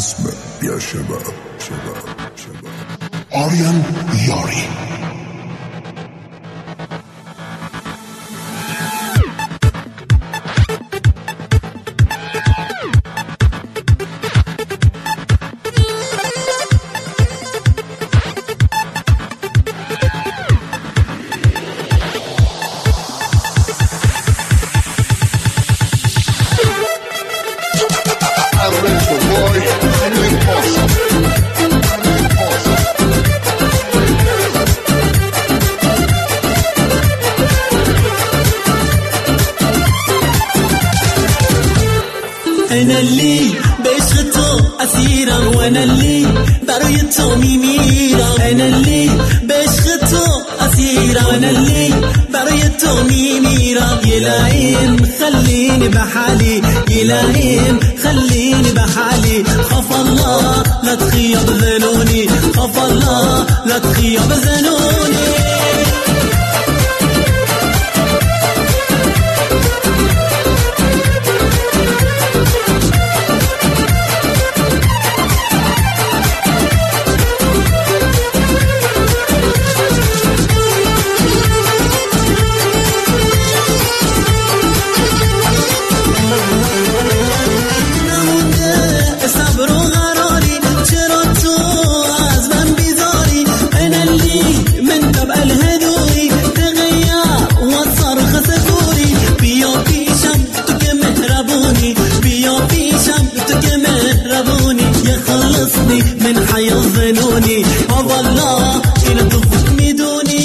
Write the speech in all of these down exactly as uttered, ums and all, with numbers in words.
اسمع يا شباب شباب شباب آريان ياري. أنا اللي بشغته أسيرا وأنا اللي بريته ميميرا. أنا اللي بشغته أسيرا وأنا اللي بريته ميميرا. يلاين خليني بحالي يلاين خليني بحالي. خاف الله لا تخيب ذنوني خاف الله لا تخيب ذنوني. من حياة ظنوني والله إلى تفكني دوني.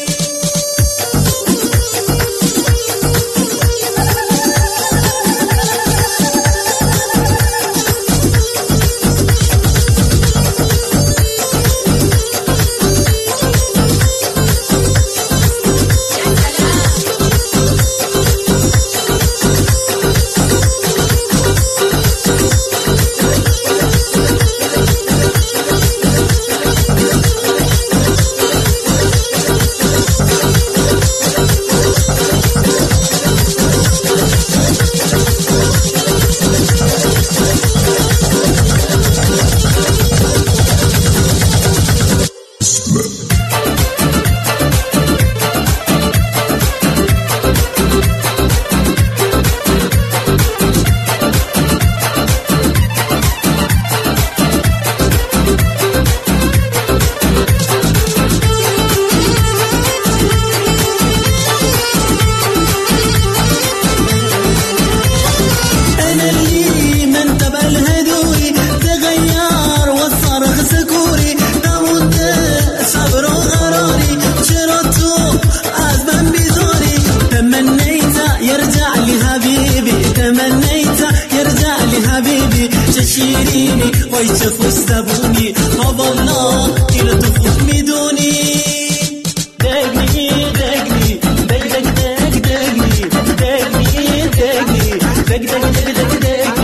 تشيريني ويشوف استبوني والله إلى تفوتني دوني. دقني دقني دق دق دق دقني دقني دقني دق دق دق دق دق